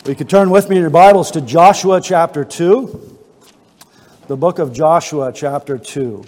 You could turn with me in your Bibles to Joshua chapter 2. The book of Joshua chapter 2.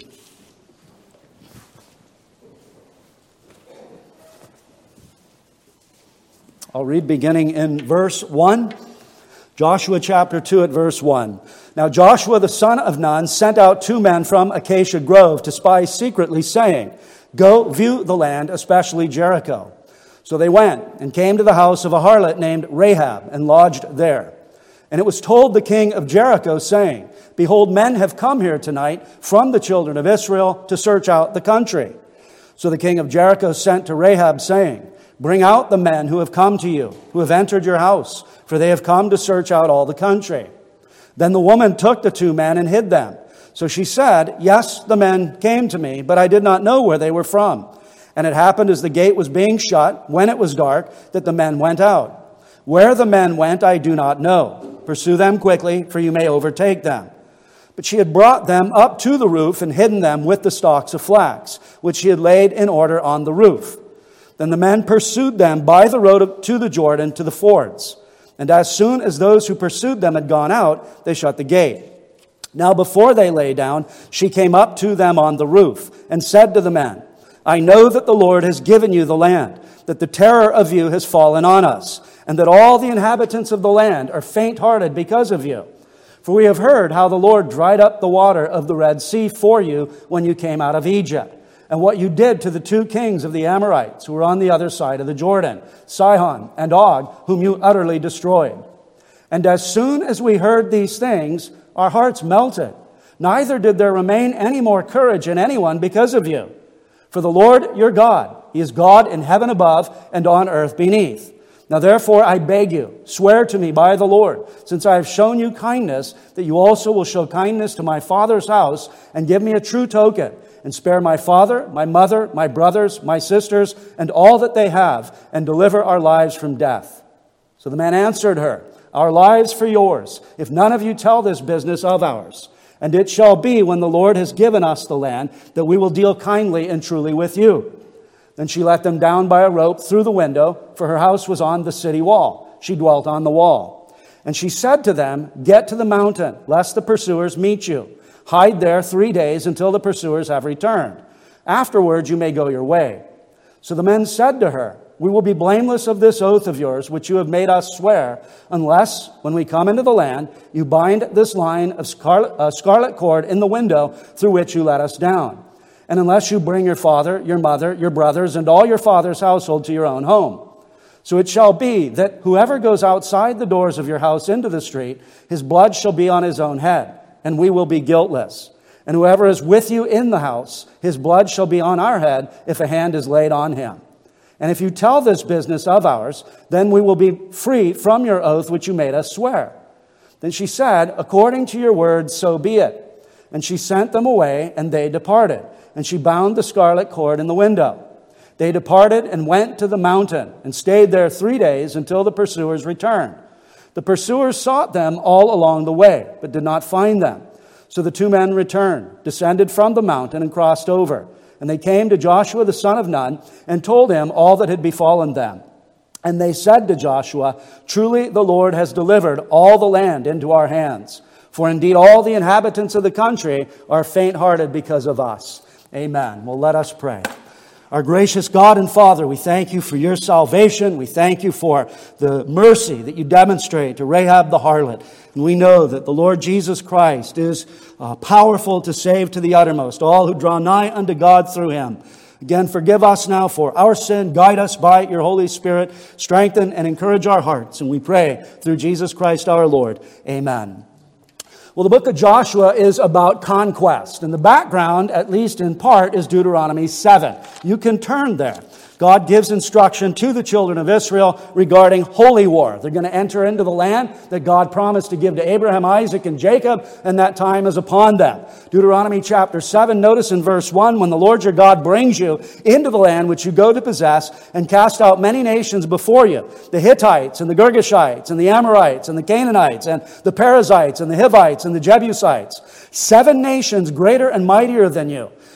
I'll read beginning in verse 1. Joshua chapter 2 at verse 1. Now Joshua the son of Nun sent out 2 men from Acacia Grove to spy secretly, saying, "Go view the land, especially Jericho." So they went and came to the house of a harlot named Rahab and lodged there. And it was told the king of Jericho, saying, "Behold, men have come here tonight from the children of Israel to search out the country." So the king of Jericho sent to Rahab, saying, "Bring out the men who have come to you, who have entered your house, for they have come to search out all the country." Then the woman took the 2 men and hid them. So she said, "Yes, the men came to me, but I did not know where they were from. And it happened as the gate was being shut, when it was dark, that the men went out. Where the men went, I do not know. Pursue them quickly, for you may overtake them." But she had brought them up to the roof and hidden them with the stalks of flax, which she had laid in order on the roof. Then the men pursued them by the road to the Jordan to the fords. And as soon as those who pursued them had gone out, they shut the gate. Now before they lay down, she came up to them on the roof and said to the men, "I know that the Lord has given you the land, that the terror of you has fallen on us, and that all the inhabitants of the land are faint-hearted because of you. For we have heard how the Lord dried up the water of the Red Sea for you when you came out of Egypt, and what you did to the 2 kings of the Amorites who were on the other side of the Jordan, Sihon and Og, whom you utterly destroyed. And as soon as we heard these things, our hearts melted. Neither did there remain any more courage in anyone because of you. For the Lord your God, He is God in heaven above and on earth beneath. Now therefore I beg you, swear to me by the Lord, since I have shown you kindness, that you also will show kindness to my father's house, and give me a true token, and spare my father, my mother, my brothers, my sisters, and all that they have, and deliver our lives from death." So the man answered her, "Our lives for yours, if none of you tell this business of ours. And it shall be, when the Lord has given us the land, that we will deal kindly and truly with you." Then she let them down by a rope through the window, for her house was on the city wall. She dwelt on the wall. And she said to them, "Get to the mountain, lest the pursuers meet you. Hide there 3 days until the pursuers have returned. Afterwards you may go your way." So the men said to her, "We will be blameless of this oath of yours, which you have made us swear, unless, when we come into the land, you bind this line of scarlet cord in the window through which you let us down. And unless you bring your father, your mother, your brothers, and all your father's household to your own home. So it shall be that whoever goes outside the doors of your house into the street, his blood shall be on his own head, and we will be guiltless. And whoever is with you in the house, his blood shall be on our head if a hand is laid on him. And if you tell this business of ours, then we will be free from your oath which you made us swear." Then she said, "According to your word, so be it." And she sent them away, and they departed. And she bound the scarlet cord in the window. They departed and went to the mountain, and stayed there 3 days until the pursuers returned. The pursuers sought them all along the way, but did not find them. So the 2 men returned, descended from the mountain, and crossed over. And they came to Joshua the son of Nun, and told him all that had befallen them. And they said to Joshua, "Truly the Lord has delivered all the land into our hands. For indeed all the inhabitants of the country are faint-hearted because of us." Amen. Well, let us pray. Our gracious God and Father, we thank you for your salvation. We thank you for the mercy that you demonstrate to Rahab the harlot. And we know that the Lord Jesus Christ is powerful to save to the uttermost all who draw nigh unto God through him. Again, forgive us now for our sin. Guide us by your Holy Spirit. Strengthen and encourage our hearts. And we pray through Jesus Christ our Lord. Amen. Well, the book of Joshua is about conquest. And the background, at least in part, is Deuteronomy 7. You can turn there. God gives instruction to the children of Israel regarding holy war. They're going to enter into the land that God promised to give to Abraham, Isaac, and Jacob, and that time is upon them. Deuteronomy chapter 7, notice in verse 1, "When the Lord your God brings you into the land which you go to possess, and cast out many nations before you, the Hittites, and the Girgashites, and the Amorites, and the Canaanites, and the Perizzites, and the Hivites, and the Jebusites, 7 nations greater and mightier than you.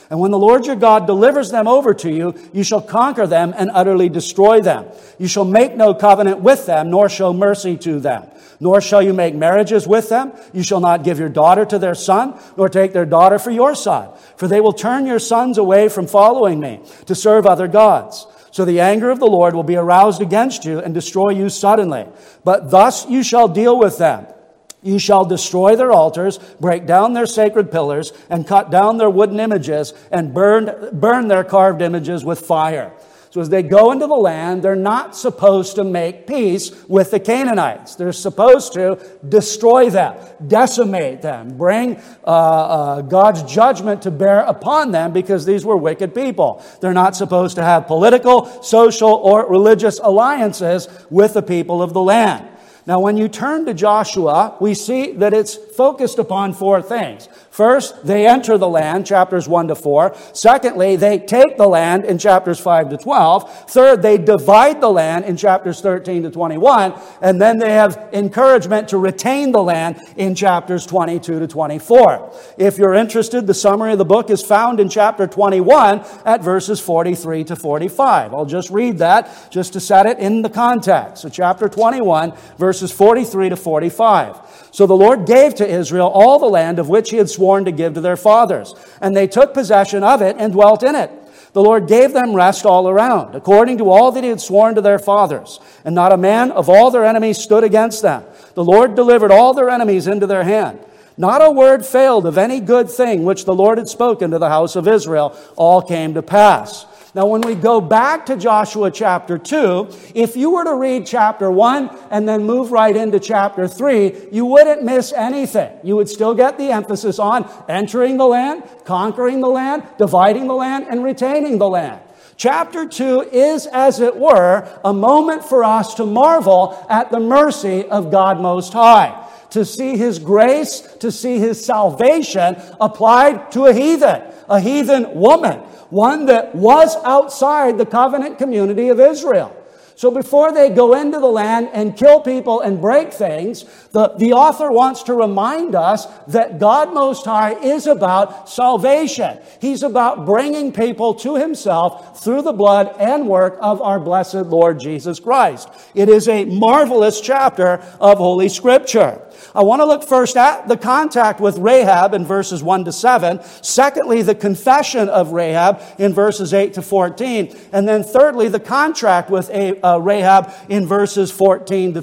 And when the Lord your God delivers them over to you, you shall conquer them and utterly destroy them. You shall make no covenant with them, nor show mercy to them. Nor shall you make marriages with them. You shall not give your daughter to their son, nor take their daughter for your son. For they will turn your sons away from following me, to serve other gods. So the anger of the Lord will be aroused against you and destroy you suddenly. But thus you shall deal with them. You shall destroy their altars, break down their sacred pillars, and cut down their wooden images, and burn their carved images with fire. So as they go into the land, they're not supposed to make peace with the Canaanites. They're supposed to destroy them, decimate them, bring God's judgment to bear upon them because these were wicked people. They're not supposed to have political, social, or religious alliances with the people of the land. Now, when you turn to Joshua, we see that it's focused upon four things. First, they enter the land, chapters 1 to 4. Secondly, they take the land in chapters 5 to 12. Third, they divide the land in chapters 13 to 21. And then they have encouragement to retain the land in chapters 22 to 24. If you're interested, the summary of the book is found in chapter 21 at verses 43 to 45. I'll just read that just to set it in the context. So chapter 21, verses 43 to 45. So the Lord gave to Israel all the land of which he had sworn to give to their fathers, and they took possession of it and dwelt in it. The Lord gave them rest all around, according to all that he had sworn to their fathers, and not a man of all their enemies stood against them. The Lord delivered all their enemies into their hand. Not a word failed of any good thing which the Lord had spoken to the house of Israel. All came to pass. Now, when we go back to Joshua chapter 2, if you were to read chapter 1 and then move right into chapter 3, you wouldn't miss anything. You would still get the emphasis on entering the land, conquering the land, dividing the land, and retaining the land. Chapter 2 is, as it were, a moment for us to marvel at the mercy of God Most High, to see His grace, to see His salvation applied to a heathen woman, one that was outside the covenant community of Israel. So before they go into the land and kill people and break things, the author wants to remind us that God Most High is about salvation. He's about bringing people to Himself through the blood and work of our blessed Lord Jesus Christ. It is a marvelous chapter of Holy Scripture. I want to look first at the contact with Rahab in verses 1 to 7. Secondly, the confession of Rahab in verses 8 to 14. And then thirdly, the contract with Rahab in verses 14 to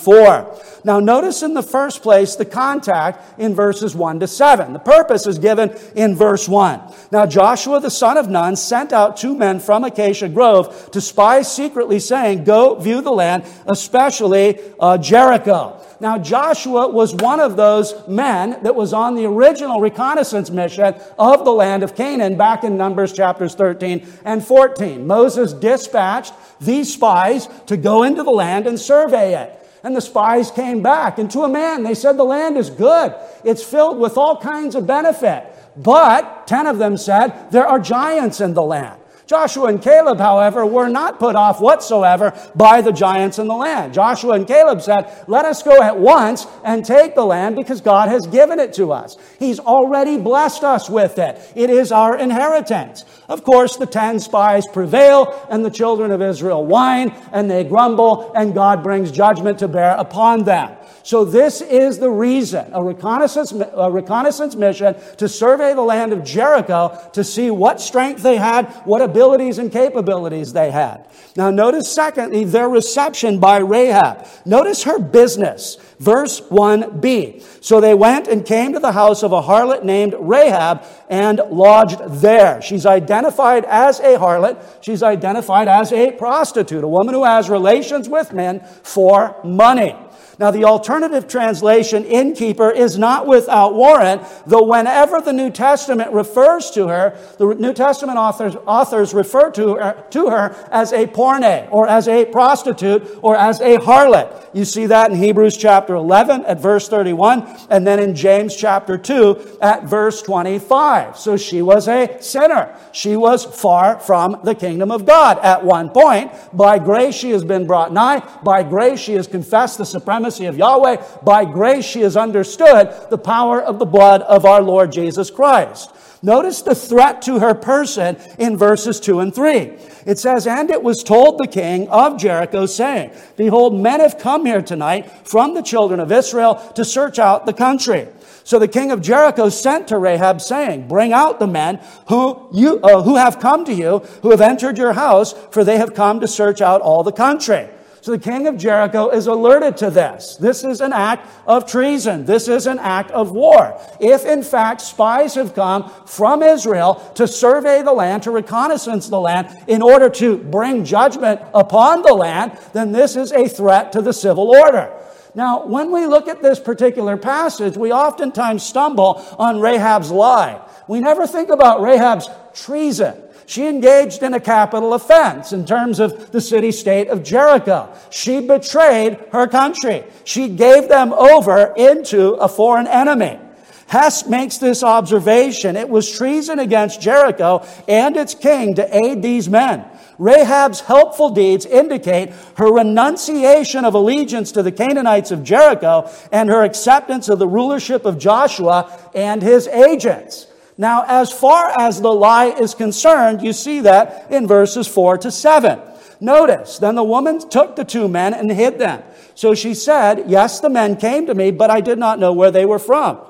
24. Now notice in the first place the contact in verses 1 to 7. The purpose is given in verse 1. Now Joshua the son of Nun sent out 2 men from Acacia Grove to spy secretly, saying, "Go view the land, especially Jericho." Now, Joshua was one of those men that was on the original reconnaissance mission of the land of Canaan back in Numbers chapters 13 and 14. Moses dispatched these spies to go into the land and survey it. And the spies came back, and to a man, they said, the land is good. It's filled with all kinds of benefit. But 10 of them said, there are giants in the land. Joshua and Caleb, however, were not put off whatsoever by the giants in the land. Joshua and Caleb said, let us go at once and take the land because God has given it to us. He's already blessed us with it. It is our inheritance. Of course, the 10 spies prevail and the children of Israel whine and they grumble and God brings judgment to bear upon them. So this is the reason, a reconnaissance mission to survey the land of Jericho to see what strength they had, what abilities and capabilities they had. Now notice secondly, their reception by Rahab. Notice her business. Verse 1b. So they went and came to the house of a harlot named Rahab and lodged there. She's identified as a harlot. She's identified as a prostitute, a woman who has relations with men for money. Now, the alternative translation, innkeeper, is not without warrant, though whenever the New Testament refers to her, the New Testament authors refer to her as a porne, or as a prostitute, or as a harlot. You see that in Hebrews chapter 11 at verse 31, and then in James chapter 2 at verse 25. So she was a sinner. She was far from the kingdom of God at one point. By grace she has been brought nigh. By grace she has confessed the supremacy of Yahweh. By grace she has understood the power of the blood of our Lord Jesus Christ. Notice the threat to her person in verses 2 and 3. It says, "And it was told the king of Jericho, saying, Behold, men have come here tonight from the children of Israel to search out the country. So the king of Jericho sent to Rahab, saying, Bring out the men who have come to you, who have entered your house, for they have come to search out all the country." So the king of Jericho is alerted to this. This is an act of treason. This is an act of war. If, in fact, spies have come from Israel to survey the land, to reconnaissance the land, in order to bring judgment upon the land, then this is a threat to the civil order. Now, when we look at this particular passage, we oftentimes stumble on Rahab's lie. We never think about Rahab's treason. She engaged in a capital offense in terms of the city-state of Jericho. She betrayed her country. She gave them over into a foreign enemy. Hess makes this observation. It was treason against Jericho and its king to aid these men. Rahab's helpful deeds indicate her renunciation of allegiance to the Canaanites of Jericho and her acceptance of the rulership of Joshua and his agents. Now, as far as the lie is concerned, you see that in verses 4 to 7. Notice, "Then the woman took the 2 men and hid them. So she said, Yes, the men came to me, but I did not know where they were from.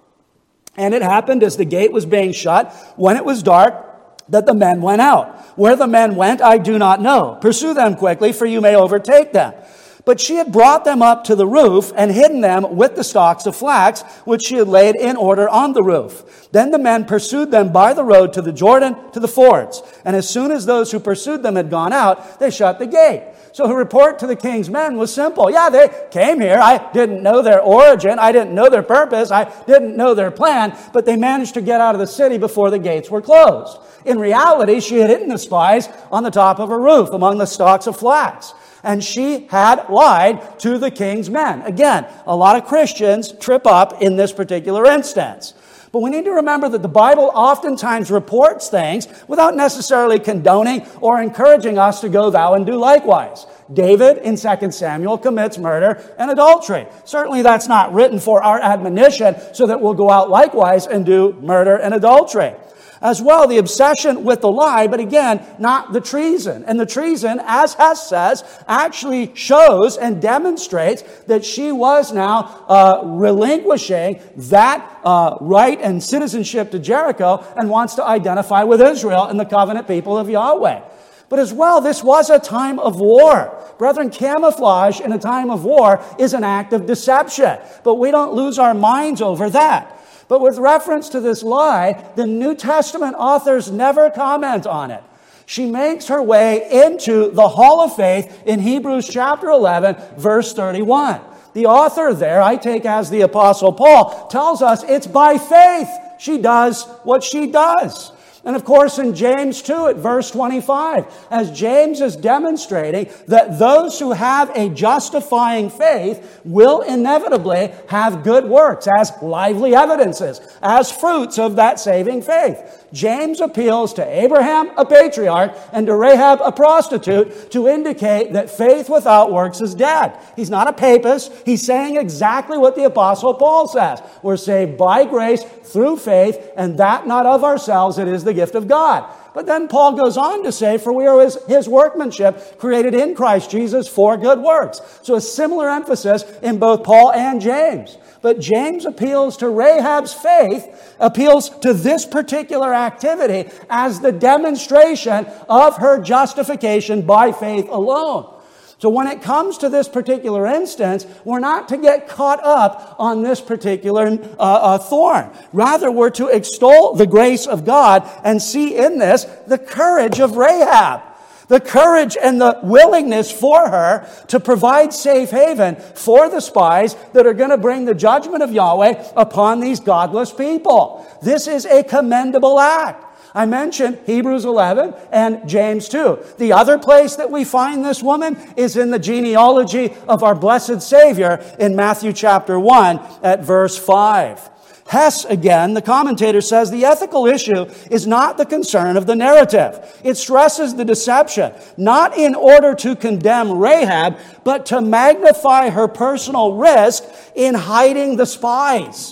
And it happened as the gate was being shut, when it was dark, that the men went out. Where the men went, I do not know. Pursue them quickly, for you may overtake them. But she had brought them up to the roof and hidden them with the stalks of flax, which she had laid in order on the roof. Then the men pursued them by the road to the Jordan, to the fords. And as soon as those who pursued them had gone out, they shut the gate." So her report to the king's men was simple. Yeah, they came here. I didn't know their origin. I didn't know their purpose. I didn't know their plan. But they managed to get out of the city before the gates were closed. In reality, she had hidden the spies on the top of her roof among the stalks of flax. And she had lied to the king's men. Again, a lot of Christians trip up in this particular instance. But we need to remember that the Bible oftentimes reports things without necessarily condoning or encouraging us to go thou and do likewise. David in 2 Samuel commits murder and adultery. Certainly that's not written for our admonition so that we'll go out likewise and do murder and adultery. As well, the obsession with the lie, but again, not the treason. And the treason, as Hess says, actually shows and demonstrates that she was now relinquishing that right and citizenship to Jericho and wants to identify with Israel and the covenant people of Yahweh. But as well, this was a time of war. Brethren, camouflage in a time of war is an act of deception. But we don't lose our minds over that. But with reference to this lie, the New Testament authors never comment on it. She makes her way into the hall of faith in Hebrews chapter 11, verse 31. The author there, I take as the Apostle Paul, tells us it's by faith she does what she does. And of course in James 2 at verse 25, as James is demonstrating that those who have a justifying faith will inevitably have good works as lively evidences, as fruits of that saving faith. James appeals to Abraham, a patriarch, and to Rahab, a prostitute, to indicate that faith without works is dead. He's not a papist. He's saying exactly what the Apostle Paul says. We're saved by grace through faith, and that not of ourselves, it is the gift of God. But then Paul goes on to say, for we are his workmanship, created in Christ Jesus for good works. So a similar emphasis in both Paul and James. But James appeals to Rahab's faith, appeals to this particular activity as the demonstration of her justification by faith alone. So when it comes to this particular instance, we're not to get caught up on this particular thorn. Rather, we're to extol the grace of God and see in this the courage of Rahab. The courage and the willingness for her to provide safe haven for the spies that are going to bring the judgment of Yahweh upon these godless people. This is a commendable act. I mentioned Hebrews 11 and James 2. The other place that we find this woman is in the genealogy of our blessed Savior in Matthew chapter 1 at verse 5. Hess, again, the commentator says, the ethical issue is not the concern of the narrative. It stresses the deception, not in order to condemn Rahab, but to magnify her personal risk in hiding the spies.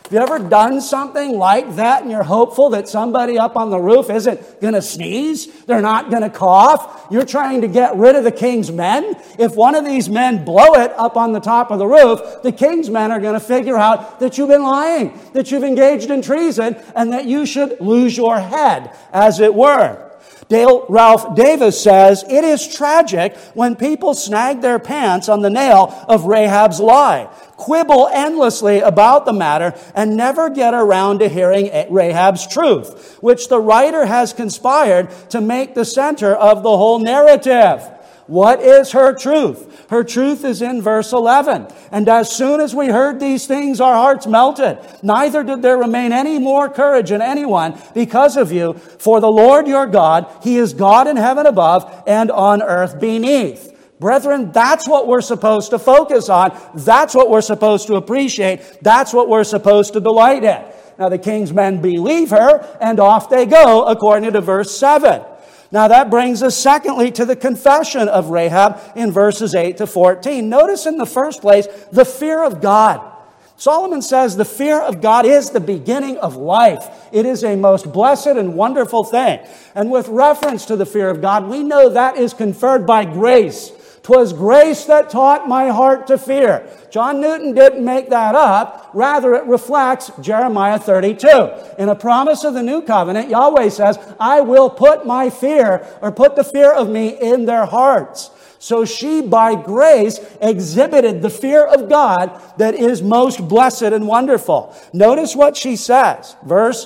Have you ever done something like that and you're hopeful that somebody up on the roof isn't going to sneeze? They're not going to cough? You're trying to get rid of the king's men? If one of these men blow it up on the top of the roof, the king's men are going to figure out that you've been lying, that you've engaged in treason, and that you should lose your head, as it were. Ralph Davis says, it is tragic when people snag their pants on the nail of Rahab's lie, quibble endlessly about the matter, and never get around to hearing Rahab's truth, which the writer has conspired to make the center of the whole narrative. What is her truth? Her truth is in verse 11. And as soon as we heard these things, our hearts melted. Neither did there remain any more courage in anyone because of you. For the Lord your God, He is God in heaven above and on earth beneath. Brethren, that's what we're supposed to focus on. That's what we're supposed to appreciate. That's what we're supposed to delight in. Now the king's men believe her, and off they go, according to verse 7. Now that brings us secondly to the confession of Rahab in verses 8 to 14. Notice in the first place, the fear of God. Solomon says the fear of God is the beginning of life. It is a most blessed and wonderful thing. And with reference to the fear of God, we know that is conferred by grace. 'Twas grace that taught my heart to fear. John Newton didn't make that up. Rather, it reflects Jeremiah 32. In a promise of the new covenant, Yahweh says, I will put my fear, or put the fear of me in their hearts. So she, by grace, exhibited the fear of God that is most blessed and wonderful. Notice what she says. Verse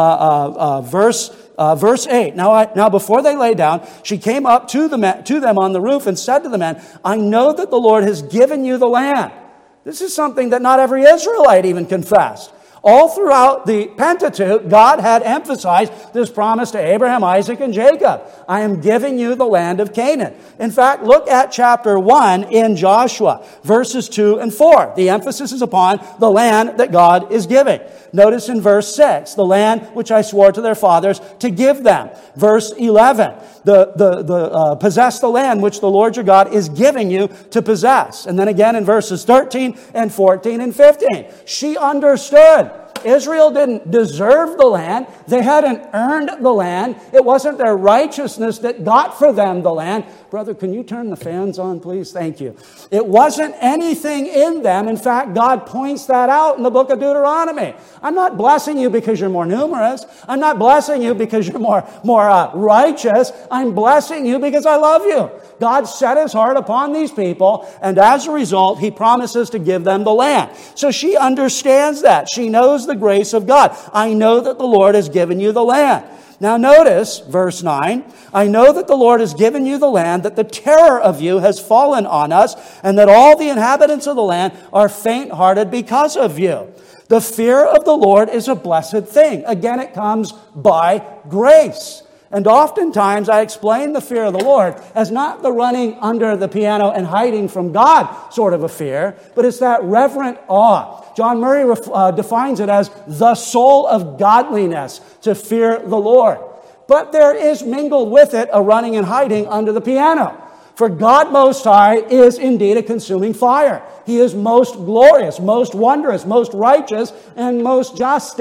8. Now before they lay down, she came up to them on the roof and said to the men, I know that the Lord has given you the land. This is something that not every Israelite even confessed. All throughout the Pentateuch, God had emphasized this promise to Abraham, Isaac, and Jacob. I am giving you the land of Canaan. In fact, look at chapter 1 in Joshua, verses 2 and 4. The emphasis is upon the land that God is giving. Notice in verse 6, the land which I swore to their fathers to give them. Verse 11, possess the land which the Lord your God is giving you to possess. And then again in verses 13 and 14 and 15. She understood. Israel didn't deserve the land. They hadn't earned the land. It wasn't their righteousness that got for them the land. Brother, can you turn the fans on, please? Thank you. It wasn't anything in them. In fact, God points that out in the book of Deuteronomy. I'm not blessing you because you're more numerous. I'm not blessing you because you're more righteous. I'm blessing you because I love you. God set His heart upon these people, and as a result, He promises to give them the land. So she understands that. She knows the grace of God. I know that the Lord has given you the land. Now notice, verse 9, I know that the Lord has given you the land, that the terror of you has fallen on us, and that all the inhabitants of the land are faint-hearted because of you. The fear of the Lord is a blessed thing. Again, it comes by grace. And oftentimes I explain the fear of the Lord as not the running under the piano and hiding from God sort of a fear, but it's that reverent awe. John Murray defines it as the soul of godliness, to fear the Lord. But there is mingled with it a running and hiding under the piano. For God Most High is indeed a consuming fire. He is most glorious, most wondrous, most righteous, and most just.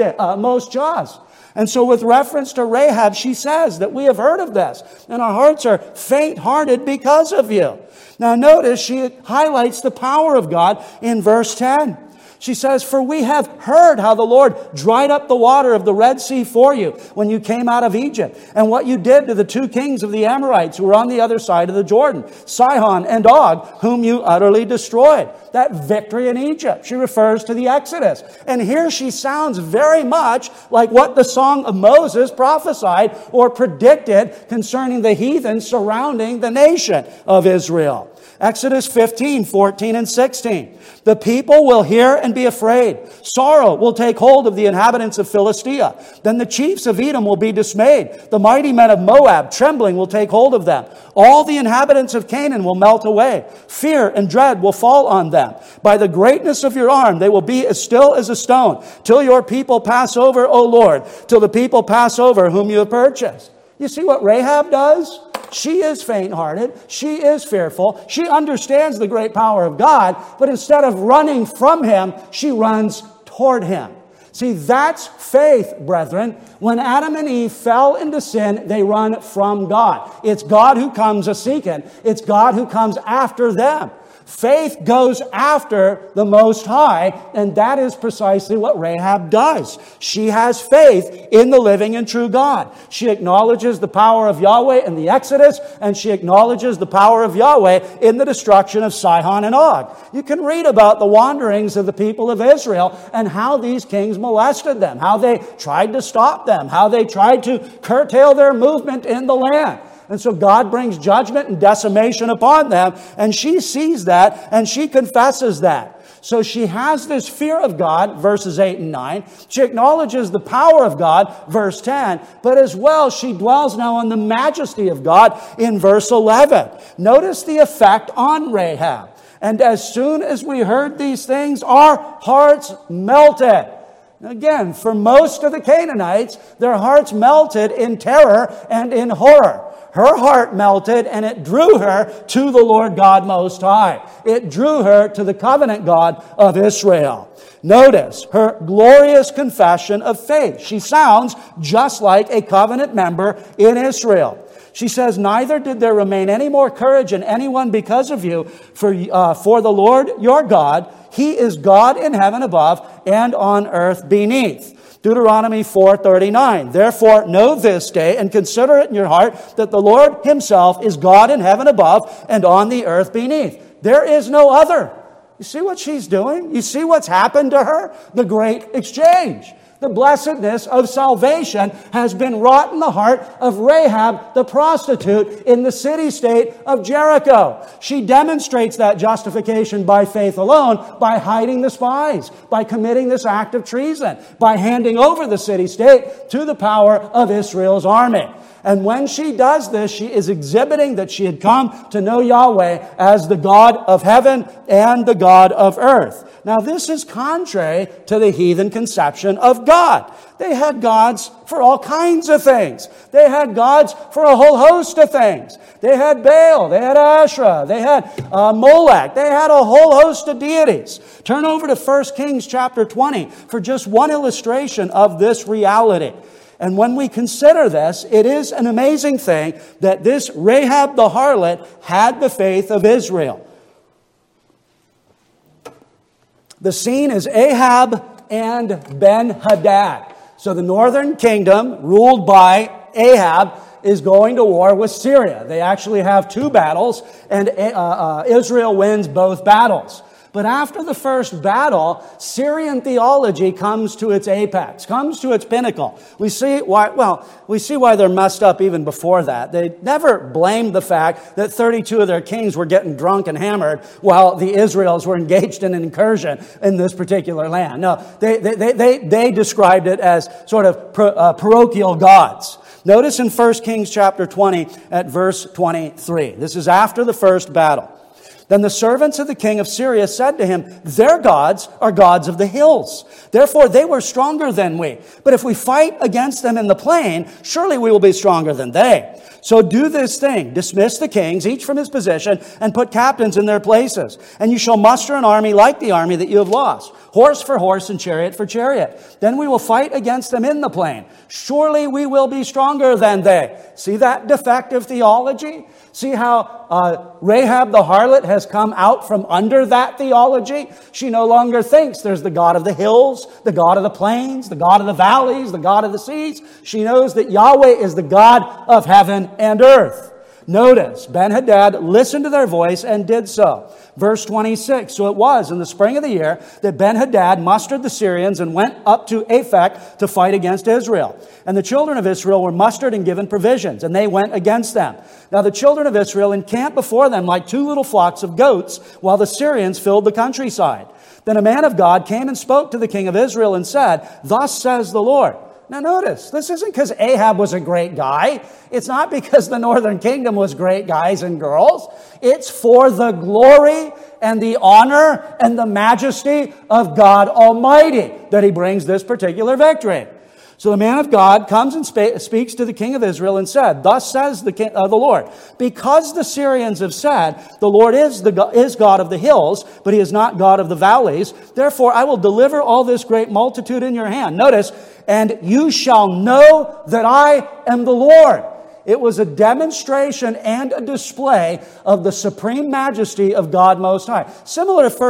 And so with reference to Rahab, she says that we have heard of this, and our hearts are faint-hearted because of you. Now notice she highlights the power of God in verse 10. She says, for we have heard how the Lord dried up the water of the Red Sea for you when you came out of Egypt, and what you did to the two kings of the Amorites who were on the other side of the Jordan, Sihon and Og, whom you utterly destroyed. That victory in Egypt, she refers to the Exodus. And here she sounds very much like what the Song of Moses prophesied or predicted concerning the heathen surrounding the nation of Israel. Exodus 15, 14, and 16. The people will hear and be afraid. Sorrow will take hold of the inhabitants of Philistia. Then the chiefs of Edom will be dismayed. The mighty men of Moab, trembling, will take hold of them. All the inhabitants of Canaan will melt away. Fear and dread will fall on them. By the greatness of your arm, they will be as still as a stone, till your people pass over, O Lord, till the people pass over whom you have purchased. You see what Rahab does? She is faint-hearted. She is fearful. She understands the great power of God, but instead of running from Him, she runs toward Him. See, that's faith, brethren. When Adam and Eve fell into sin, they run from God. It's God who comes a-seeking. It's God who comes after them. Faith goes after the Most High, and that is precisely what Rahab does. She has faith in the living and true God. She acknowledges the power of Yahweh in the Exodus, and she acknowledges the power of Yahweh in the destruction of Sihon and Og. You can read about the wanderings of the people of Israel and how these kings molested them, how they tried to stop them, how they tried to curtail their movement in the land. And so God brings judgment and decimation upon them, and she sees that, and she confesses that. So she has this fear of God, verses 8 and 9. She acknowledges the power of God, verse 10. But as well, she dwells now on the majesty of God in verse 11. Notice the effect on Rahab. And as soon as we heard these things, our hearts melted. Again, for most of the Canaanites, their hearts melted in terror and in horror. Her heart melted, and it drew her to the Lord God Most High. It drew her to the covenant God of Israel. Notice her glorious confession of faith. She sounds just like a covenant member in Israel. She says, "Neither did there remain any more courage in anyone because of you, for the Lord your God, He is God in heaven above and on earth beneath." Deuteronomy 4:39. "Therefore know this day and consider it in your heart that the Lord Himself is God in heaven above and on the earth beneath. There is no other." You see what she's doing? You see what's happened to her? The great exchange. The blessedness of salvation has been wrought in the heart of Rahab, the prostitute, in the city-state of Jericho. She demonstrates that justification by faith alone by hiding the spies, by committing this act of treason, by handing over the city-state to the power of Israel's army. And when she does this, she is exhibiting that she had come to know Yahweh as the God of heaven and the God of earth. Now, this is contrary to the heathen conception of God. They had gods for all kinds of things. They had gods for a whole host of things. They had Baal, they had Asherah, they had Molech, they had a whole host of deities. Turn over to 1 Kings chapter 20 for just one illustration of this reality. And when we consider this, it is an amazing thing that this Rahab the harlot had the faith of Israel. The scene is Ahab and Ben-Hadad. So the northern kingdom, ruled by Ahab, is going to war with Syria. They actually have two battles, and Israel wins both battles. But after the first battle, Syrian theology comes to its apex, comes to its pinnacle. We see why they're messed up even before that. They never blamed the fact that 32 of their kings were getting drunk and hammered while the Israelites were engaged in an incursion in this particular land. No, they described it as sort of parochial gods. Notice in 1 Kings chapter 20 at verse 23. This is after the first battle. Then the servants of the king of Syria said to him, "Their gods are gods of the hills. Therefore they were stronger than we. But if we fight against them in the plain, surely we will be stronger than they. So do this thing, dismiss the kings, each from his position, and put captains in their places. And you shall muster an army like the army that you have lost, horse for horse and chariot for chariot. Then we will fight against them in the plain. Surely we will be stronger than they." See that defective theology? See how Rahab the harlot has come out from under that theology? She no longer thinks there's the God of the hills, the God of the plains, the God of the valleys, the God of the seas. She knows that Yahweh is the God of heaven and earth. Notice, Ben-Hadad listened to their voice and did so. Verse 26, "So it was in the spring of the year that Ben-Hadad mustered the Syrians and went up to Aphek to fight against Israel. And the children of Israel were mustered and given provisions, and they went against them. Now the children of Israel encamped before them like two little flocks of goats, while the Syrians filled the countryside. Then a man of God came and spoke to the king of Israel and said, 'Thus says the Lord.'" Now notice, this isn't because Ahab was a great guy. It's not because the northern kingdom was great guys and girls. It's for the glory and the honor and the majesty of God Almighty that he brings this particular victory. So the man of God comes and speaks to the king of Israel and said, "Thus says the Lord, because the Syrians have said, the Lord is God of the hills, but he is not God of the valleys. Therefore I will deliver all this great multitude in your hand." Notice, "and you shall know that I am the Lord." It was a demonstration and a display of the supreme majesty of God Most High. Similar to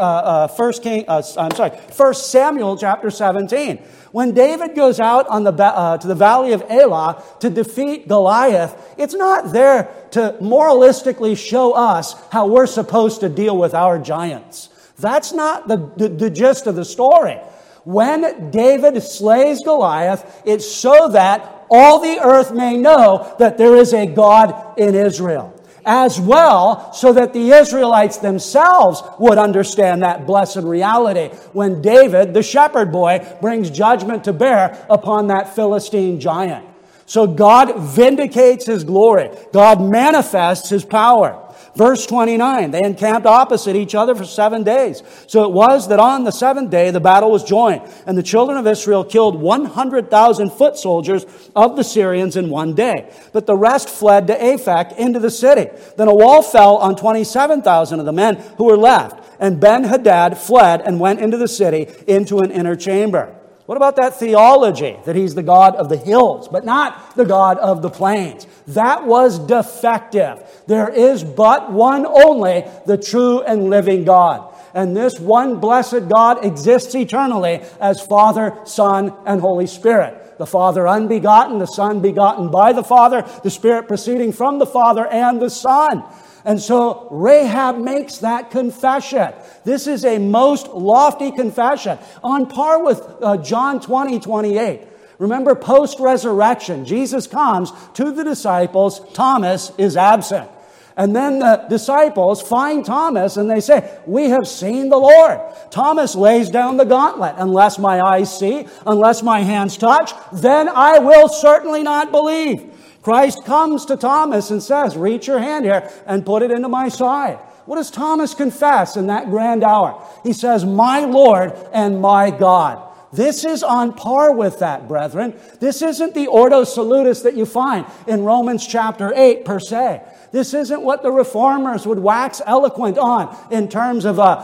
1 Samuel chapter 17. When David goes out on to the valley of Elah to defeat Goliath, it's not there to moralistically show us how we're supposed to deal with our giants. That's not the gist of the story. When David slays Goliath, it's so that all the earth may know that there is a God in Israel. As well, so that the Israelites themselves would understand that blessed reality when David, the shepherd boy, brings judgment to bear upon that Philistine giant. So God vindicates his glory. God manifests his power. Verse 29, they encamped opposite each other for 7 days. So it was that on the 7th day the battle was joined, and the children of Israel killed 100,000 foot soldiers of the Syrians in 1 day. But the rest fled to Aphek into the city. Then a wall fell on 27,000 of the men who were left, and Ben-Hadad fled and went into the city into an inner chamber. What about that theology that he's the God of the hills, but not the God of the plains? That was defective. There is but one only, the true and living God. And this one blessed God exists eternally as Father, Son, and Holy Spirit. The Father unbegotten, the Son begotten by the Father, the Spirit proceeding from the Father and the Son. And so Rahab makes that confession. This is a most lofty confession, on par with John 20:28. Remember, post-resurrection, Jesus comes to the disciples. Thomas is absent. And then the disciples find Thomas and they say, "We have seen the Lord." Thomas lays down the gauntlet. "Unless my eyes see, unless my hands touch, then I will certainly not believe." Christ comes to Thomas and says, "Reach your hand here and put it into my side." What does Thomas confess in that grand hour? He says, "My Lord and my God." This is on par with that, brethren. This isn't the Ordo Salutis that you find in Romans chapter 8 per se. This isn't what the reformers would wax eloquent on in terms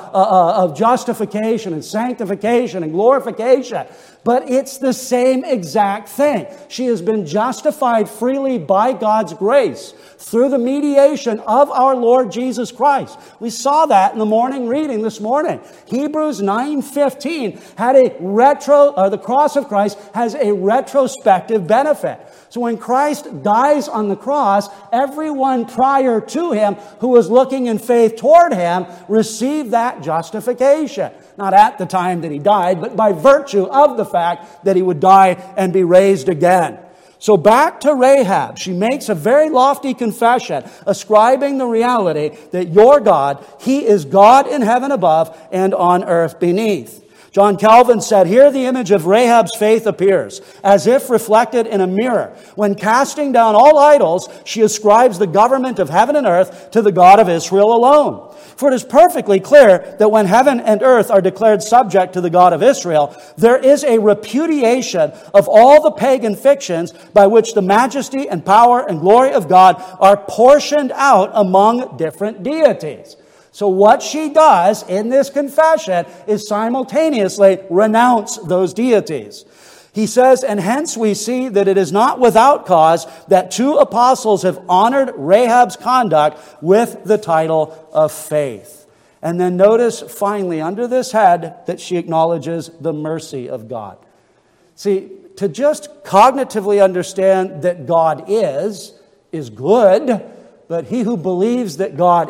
of justification and sanctification and glorification. But it's the same exact thing. She has been justified freely by God's grace through the mediation of our Lord Jesus Christ. We saw that in the morning reading this morning. Hebrews 9:15 had the cross of Christ has a retrospective benefit. So when Christ dies on the cross, everyone prior to him who was looking in faith toward him received that justification. Not at the time that he died, but by virtue of the fact that he would die and be raised again. So back to Rahab. She makes a very lofty confession, ascribing the reality that your God, he is God in heaven above and on earth beneath. John Calvin said, "Here the image of Rahab's faith appears, as if reflected in a mirror. When casting down all idols, she ascribes the government of heaven and earth to the God of Israel alone. For it is perfectly clear that when heaven and earth are declared subject to the God of Israel, there is a repudiation of all the pagan fictions by which the majesty and power and glory of God are portioned out among different deities." So what she does in this confession is simultaneously renounce those deities. He says, "And hence we see that it is not without cause that 2 apostles have honored Rahab's conduct with the title of faith." And then notice finally under this head that she acknowledges the mercy of God. See, to just cognitively understand that God is good, but he who believes that God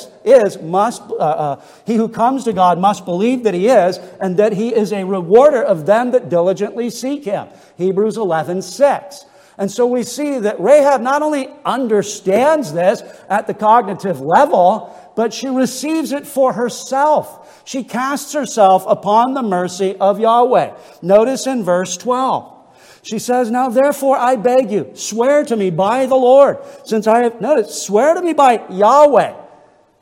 he who comes to God must believe that he is, and that he is a rewarder of them that diligently seek him. Hebrews 11:6. And so we see that Rahab not only understands this at the cognitive level, but she receives it for herself. She casts herself upon the mercy of Yahweh. Notice in verse 12. She says, "Now therefore I beg you, swear to me by the Lord, since I have..." Notice, swear to me by Yahweh.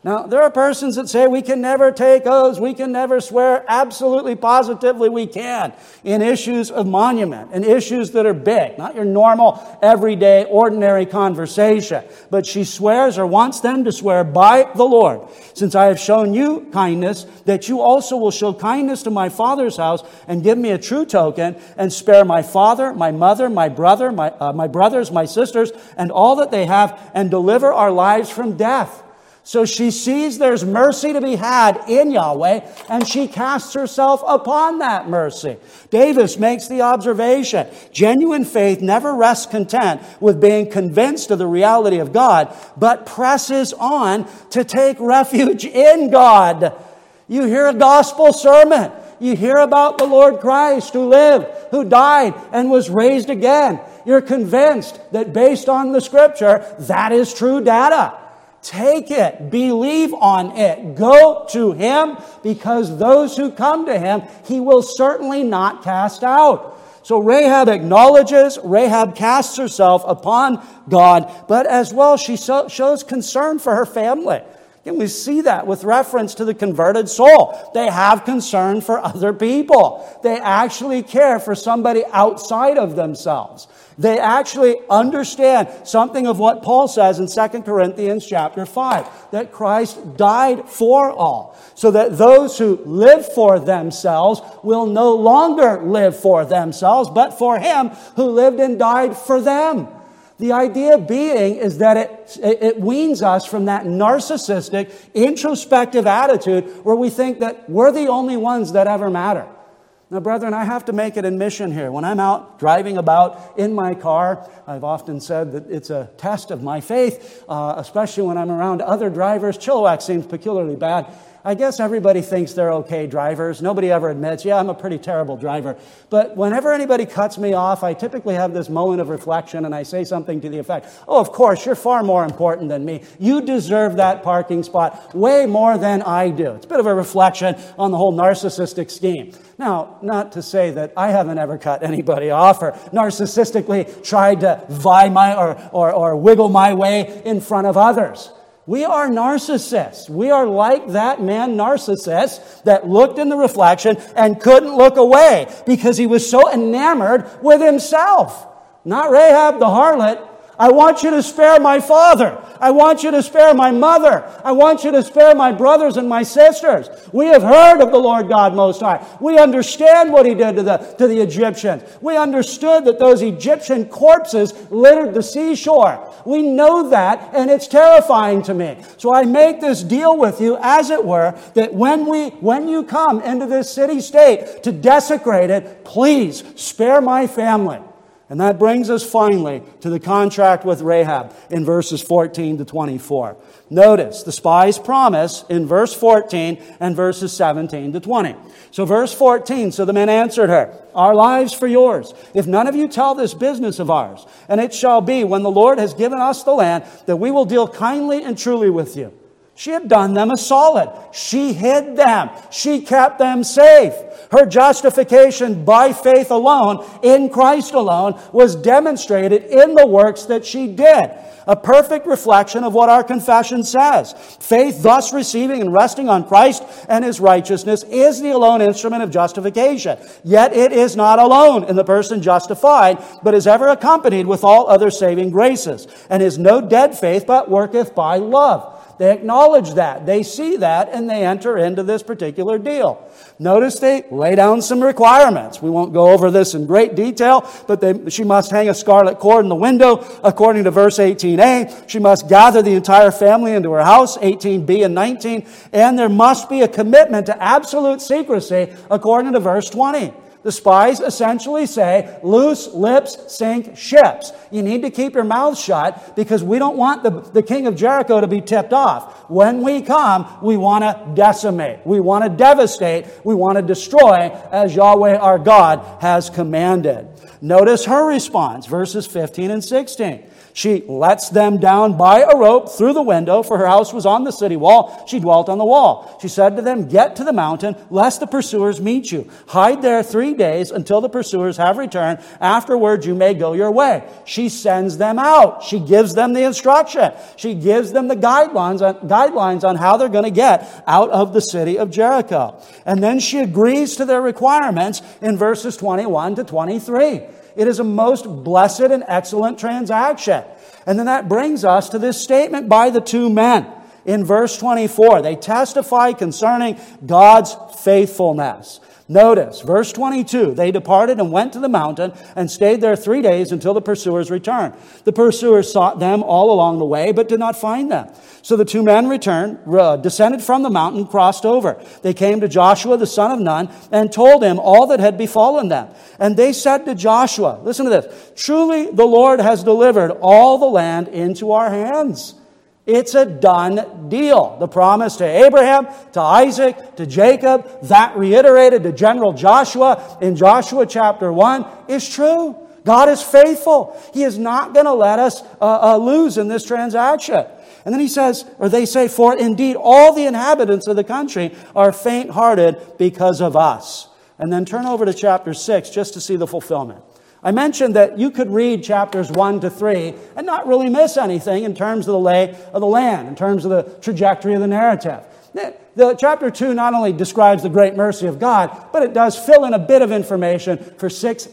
Now, there are persons that say we can never take oaths, we can never swear. Absolutely, positively, we can in issues of monument, in issues that are big, not your normal, everyday, ordinary conversation. But she swears or wants them to swear by the Lord, since I have shown you kindness, that you also will show kindness to my father's house and give me a true token and spare my father, my mother, my brother, my brothers, my sisters, and all that they have, and deliver our lives from death. So she sees there's mercy to be had in Yahweh, and she casts herself upon that mercy. Davis makes the observation, genuine faith never rests content with being convinced of the reality of God, but presses on to take refuge in God. You hear a gospel sermon. You hear about the Lord Christ who lived, who died, and was raised again. You're convinced that based on the Scripture, that is true data. Take it. Believe on it. Go to Him, because those who come to Him, He will certainly not cast out. So Rahab acknowledges, Rahab casts herself upon God, but as well she shows concern for her family. And we see that with reference to the converted soul. They have concern for other people. They actually care for somebody outside of themselves. They actually understand something of what Paul says in 2 Corinthians chapter 5, that Christ died for all, so that those who live for themselves will no longer live for themselves, but for Him who lived and died for them. The idea being is that it weans us from that narcissistic, introspective attitude where we think that we're the only ones that ever matter. Now, brethren, I have to make an admission here. When I'm out driving about in my car, I've often said that it's a test of my faith, especially when I'm around other drivers. Chilliwack seems peculiarly bad. I guess everybody thinks they're okay drivers. Nobody ever admits, yeah, I'm a pretty terrible driver. But whenever anybody cuts me off, I typically have this moment of reflection and I say something to the effect, oh, of course, you're far more important than me. You deserve that parking spot way more than I do. It's a bit of a reflection on the whole narcissistic scheme. Now, not to say that I haven't ever cut anybody off or narcissistically tried to vie my or wiggle my way in front of others. We are narcissists. We are like that man Narcissus that looked in the reflection and couldn't look away because he was so enamored with himself. Not Rahab the harlot. I want you to spare my father. I want you to spare my mother. I want you to spare my brothers and my sisters. We have heard of the Lord God Most High. We understand what He did to the Egyptians. We understood that those Egyptian corpses littered the seashore. We know that, and it's terrifying to me. So I make this deal with you, as it were, that when you come into this city-state to desecrate it, please spare my family. And that brings us finally to the contract with Rahab in verses 14 to 24. Notice the spies promise in verse 14 and verses 17 to 20. So verse 14, so the men answered her, our lives for yours, if none of you tell this business of ours. And it shall be, when the Lord has given us the land, that we will deal kindly and truly with you. She had done them a solid. She hid them. She kept them safe. Her justification by faith alone, in Christ alone, was demonstrated in the works that she did. A perfect reflection of what our confession says. Faith thus receiving and resting on Christ and His righteousness is the alone instrument of justification. Yet it is not alone in the person justified, but is ever accompanied with all other saving graces, and is no dead faith, but worketh by love. They acknowledge that. They see that, and they enter into this particular deal. Notice they lay down some requirements. We won't go over this in great detail, but she must hang a scarlet cord in the window, according to verse 18a. She must gather the entire family into her house, 18b and 19. And there must be a commitment to absolute secrecy, according to verse 20. The spies essentially say, loose lips sink ships. You need to keep your mouth shut because we don't want the king of Jericho to be tipped off. When we come, we want to decimate. We want to devastate. We want to destroy as Yahweh our God has commanded. Notice her response, verses 15 and 16. She lets them down by a rope through the window, for her house was on the city wall. She dwelt on the wall. She said to them, "Get to the mountain, lest the pursuers meet you. Hide there 3 days until the pursuers have returned. Afterwards you may go your way." She sends them out. She gives them the instruction. She gives them the guidelines on how they're going to get out of the city of Jericho. And then she agrees to their requirements in verses 21 to 23. It is a most blessed and excellent transaction. And then that brings us to this statement by the two men. In verse 24, they testify concerning God's faithfulness. Notice, verse 22, they departed and went to the mountain and stayed there 3 days until the pursuers returned. The pursuers sought them all along the way, but did not find them. So the two men returned, descended from the mountain, crossed over. They came to Joshua the son of Nun and told him all that had befallen them. And they said to Joshua, listen to this, "Truly the Lord has delivered all the land into our hands." It's a done deal. The promise to Abraham, to Isaac, to Jacob, that reiterated to General Joshua in Joshua chapter 1 is true. God is faithful. He is not going to let us lose in this transaction. And then he says, or they say, "For indeed all the inhabitants of the country are faint-hearted because of us." And then turn over to chapter 6 just to see the fulfillment. I mentioned that you could read chapters 1 to 3 and not really miss anything in terms of the lay of the land, in terms of the trajectory of the narrative. The chapter 2 not only describes the great mercy of God, but it does fill in a bit of information for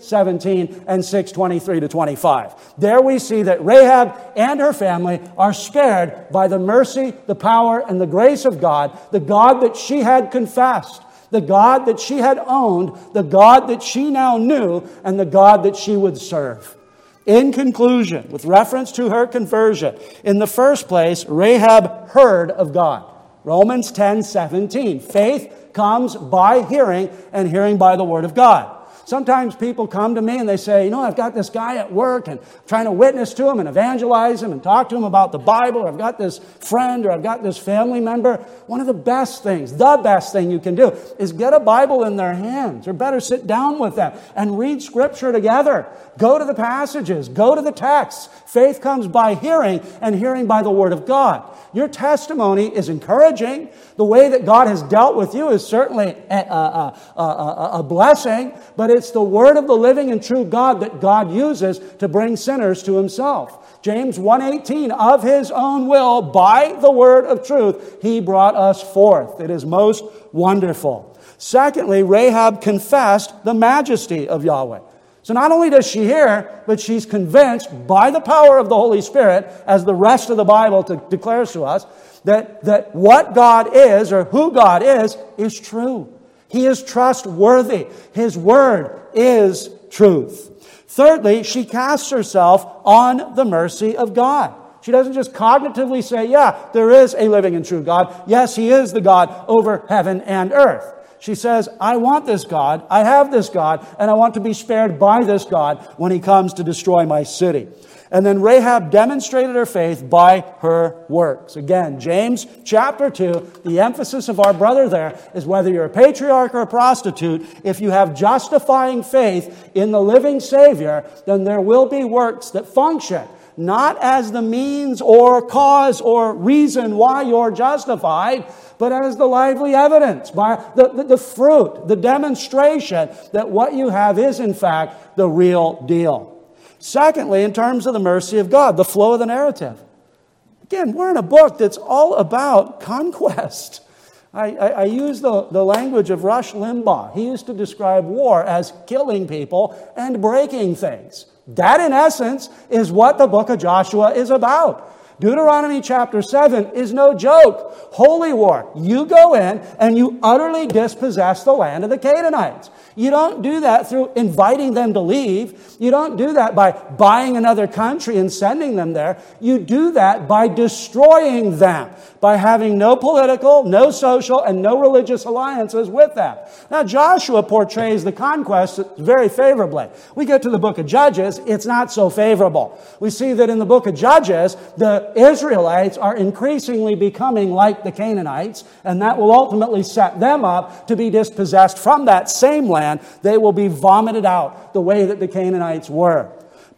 6:17 and 6:23 to 25. There we see that Rahab and her family are spared by the mercy, the power, and the grace of God, the God that she had confessed, the God that she had owned, the God that she now knew, and the God that she would serve. In conclusion, with reference to her conversion, in the first place, Rahab heard of God. Romans 10:17. Faith comes by hearing, and hearing by the word of God. Sometimes people come to me and they say, I've got this guy at work and I'm trying to witness to him and evangelize him and talk to him about the Bible. Or I've got this friend or I've got this family member. One of the best things, the best thing you can do is get a Bible in their hands, or better sit down with them and read Scripture together. Go to the passages, go to the texts. Faith comes by hearing, and hearing by the Word of God. Your testimony is encouraging. The way that God has dealt with you is certainly a blessing, but it's the Word of the living and true God that God uses to bring sinners to Himself. James 1:18, of His own will, by the word of truth, He brought us forth. It is most wonderful. Secondly, Rahab confessed the majesty of Yahweh. So not only does she hear, but she's convinced by the power of the Holy Spirit, as the rest of the Bible declares to us, that what God is, or who God is true. He is trustworthy. His word is truth. Thirdly, she casts herself on the mercy of God. She doesn't just cognitively say, there is a living and true God. Yes, He is the God over heaven and earth. She says, I want this God, I have this God, and I want to be spared by this God when He comes to destroy my city. And then Rahab demonstrated her faith by her works. Again, James chapter 2, the emphasis of our brother there is whether you're a patriarch or a prostitute, if you have justifying faith in the living Savior, then there will be works that function not as the means or cause or reason why you're justified, but as the lively evidence, by the fruit, the demonstration that what you have is in fact the real deal. Secondly, in terms of the mercy of God, the flow of the narrative. Again, we're in a book that's all about conquest. I use the language of Rush Limbaugh. He used to describe war as killing people and breaking things. That, in essence, is what the book of Joshua is about. Deuteronomy chapter 7 is no joke. Holy war. You go in and you utterly dispossess the land of the Canaanites. You don't do that through inviting them to leave. You don't do that by buying another country and sending them there. You do that by destroying them, by having no political, no social, and no religious alliances with them. Now, Joshua portrays the conquest very favorably. We get to the book of Judges, it's not so favorable. We see that in the book of Judges, the Israelites are increasingly becoming like the Canaanites, and that will ultimately set them up to be dispossessed from that same land. They will be vomited out the way that the Canaanites were.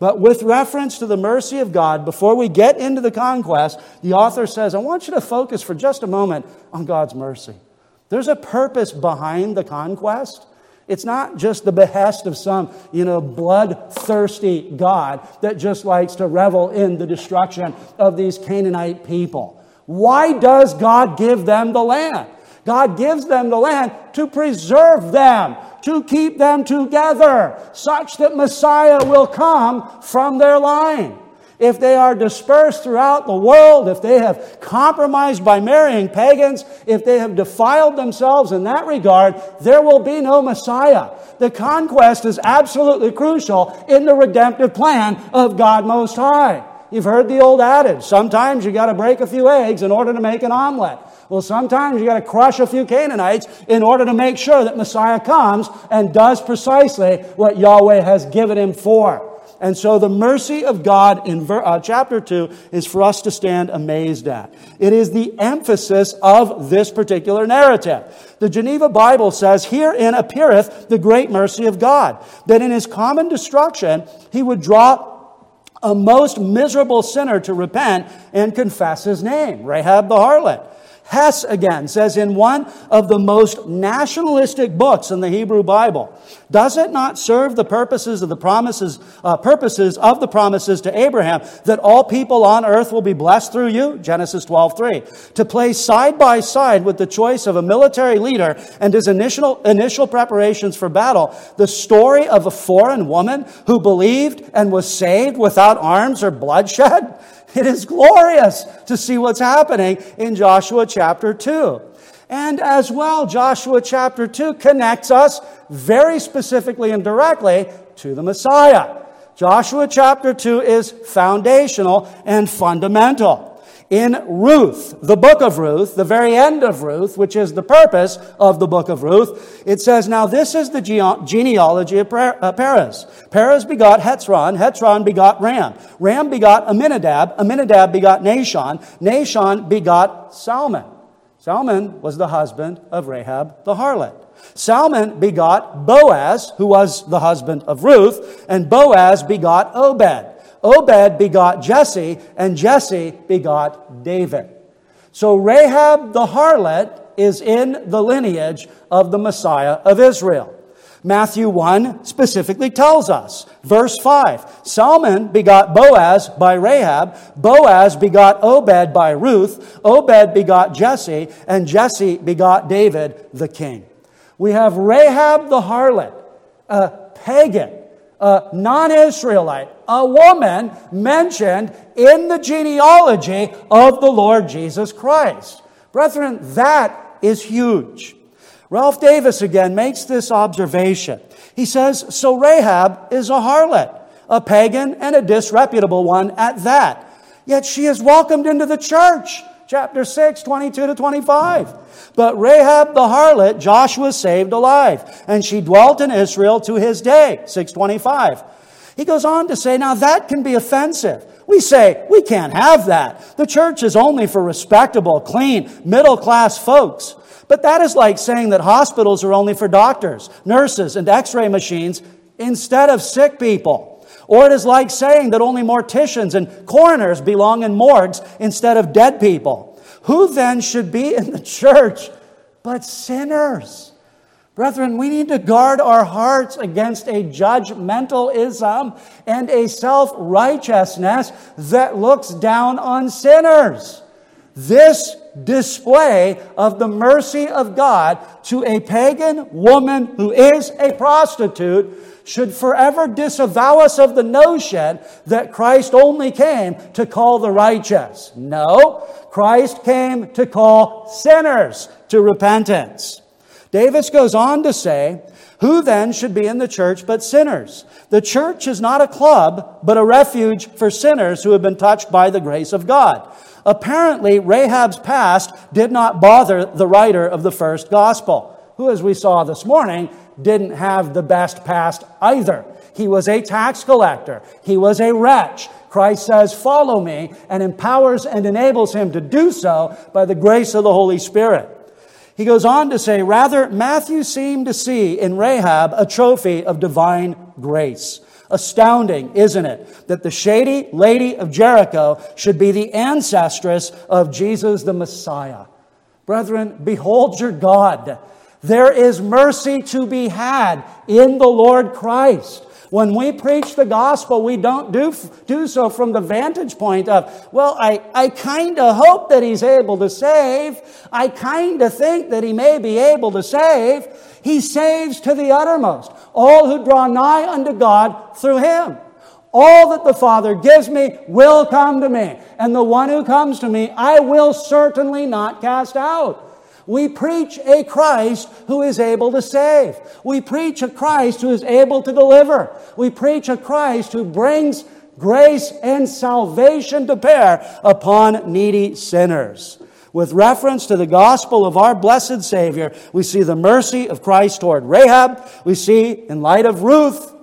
But with reference to the mercy of God, before we get into the conquest, the author says, I want you to focus for just a moment on God's mercy. There's a purpose behind the conquest. It's not just the behest of some, bloodthirsty God that just likes to revel in the destruction of these Canaanite people. Why does God give them the land? God gives them the land to preserve them, to keep them together, such that Messiah will come from their line. If they are dispersed throughout the world, if they have compromised by marrying pagans, if they have defiled themselves in that regard, there will be no Messiah. The conquest is absolutely crucial in the redemptive plan of God Most High. You've heard the old adage, sometimes you got to break a few eggs in order to make an omelet. Well, sometimes you got to crush a few Canaanites in order to make sure that Messiah comes and does precisely what Yahweh has given him for. And so the mercy of God in chapter 2 is for us to stand amazed at. It is the emphasis of this particular narrative. The Geneva Bible says, herein appeareth the great mercy of God, that in his common destruction he would draw a most miserable sinner to repent and confess his name, Rahab the harlot. Hess, again, says in one of the most nationalistic books in the Hebrew Bible, does it not serve the purposes of the promises to Abraham that all people on earth will be blessed through you? Genesis 12:3. To place side by side with the choice of a military leader and his initial preparations for battle, the story of a foreign woman who believed and was saved without arms or bloodshed? It is glorious to see what's happening in Joshua chapter 2. And as well, Joshua chapter 2 connects us very specifically and directly to the Messiah. Joshua chapter 2 is foundational and fundamental. In Ruth, the book of Ruth, the very end of Ruth, which is the purpose of the book of Ruth, it says, now this is the genealogy of Perez. Perez begot Hezron. Hezron begot Ram. Ram begot Aminadab. Aminadab begot Nahshon. Nahshon begot Salmon. Salmon was the husband of Rahab the harlot. Salmon begot Boaz, who was the husband of Ruth, and Boaz begot Obed. Obed begot Jesse, and Jesse begot David. So Rahab the harlot is in the lineage of the Messiah of Israel. Matthew 1 specifically tells us, verse 5, Salmon begot Boaz by Rahab, Boaz begot Obed by Ruth, Obed begot Jesse, and Jesse begot David the king. We have Rahab the harlot, a pagan, a non-Israelite, a woman mentioned in the genealogy of the Lord Jesus Christ. Brethren, that is huge. Ralph Davis again makes this observation. He says, so Rahab is a harlot, a pagan and a disreputable one at that. Yet she is welcomed into the church. Chapter 6, 22 to 25. But Rahab the harlot, Joshua saved alive, and she dwelt in Israel to his day. 6:25. He goes on to say, now that can be offensive. We say, we can't have that. The church is only for respectable, clean, middle-class folks. But that is like saying that hospitals are only for doctors, nurses, and x-ray machines instead of sick people. Or it is like saying that only morticians and coroners belong in morgues instead of dead people. Who then should be in the church but sinners? Brethren, we need to guard our hearts against a judgmentalism and a self-righteousness that looks down on sinners. This display of the mercy of God to a pagan woman who is a prostitute should forever disavow us of the notion that Christ only came to call the righteous. No, Christ came to call sinners to repentance. Davis goes on to say, who then should be in the church but sinners? The church is not a club, but a refuge for sinners who have been touched by the grace of God. Apparently, Rahab's past did not bother the writer of the first gospel, who, as we saw this morning, didn't have the best past either. He was a tax collector. He was a wretch. Christ says, follow me, and empowers and enables him to do so by the grace of the Holy Spirit. He goes on to say, rather, Matthew seemed to see in Rahab a trophy of divine grace, Astounding, isn't it, that the shady lady of Jericho should be the ancestress of Jesus the Messiah. Brethren, behold your God. There is mercy to be had in the Lord Christ. When we preach the gospel, we don't do so from the vantage point of, well, I kind of hope that He's able to save. I kind of think that He may be able to save. He saves to the uttermost all who draw nigh unto God through Him. All that the Father gives me will come to me, and the one who comes to me I will certainly not cast out. We preach a Christ who is able to save. We preach a Christ who is able to deliver. We preach a Christ who brings grace and salvation to bear upon needy sinners. With reference to the gospel of our blessed Savior, we see the mercy of Christ toward Rahab. We see, in light of Ruth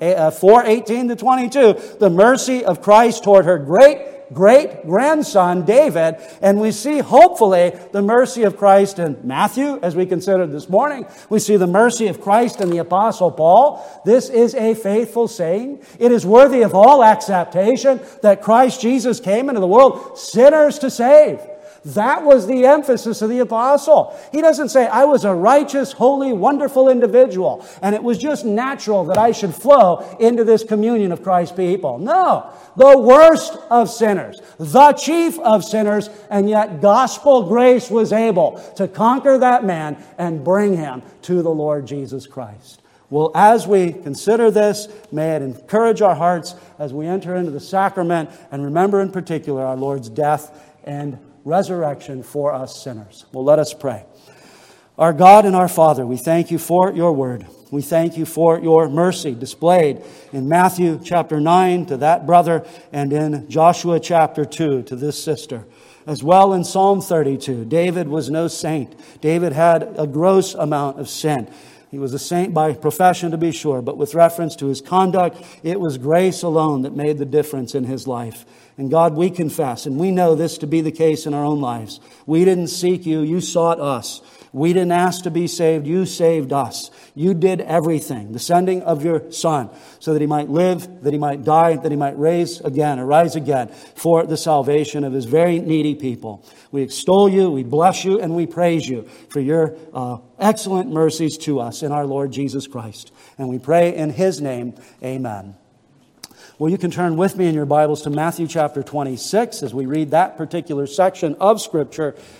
4:18-22, the mercy of Christ toward her great-grandson David. And we see, hopefully, the mercy of Christ in Matthew, as we considered this morning. We see the mercy of Christ in the Apostle Paul. This is a faithful saying. It is worthy of all acceptation that Christ Jesus came into the world sinners to save. That was the emphasis of the apostle. He doesn't say, I was a righteous, holy, wonderful individual, and it was just natural that I should flow into this communion of Christ's people. No, the worst of sinners, the chief of sinners, and yet gospel grace was able to conquer that man and bring him to the Lord Jesus Christ. Well, as we consider this, may it encourage our hearts as we enter into the sacrament and remember in particular our Lord's death and resurrection for us sinners. Well, let us pray. Our God and our Father, we thank You for Your word. We thank You for Your mercy displayed in Matthew chapter 9 to that brother and in Joshua chapter 2 to this sister. As well in Psalm 32, David was no saint. David had a gross amount of sin. He was a saint by profession, to be sure, but with reference to his conduct, it was grace alone that made the difference in his life. And God, we confess, and we know this to be the case in our own lives. We didn't seek You, You sought us. We didn't ask to be saved, You saved us. You did everything, the sending of Your Son, so that He might live, that He might die, that He might arise again for the salvation of His very needy people. We extol You, we bless You, and we praise You for Your excellent mercies to us in our Lord Jesus Christ. And we pray in His name, amen. Well, you can turn with me in your Bibles to Matthew chapter 26 as we read that particular section of Scripture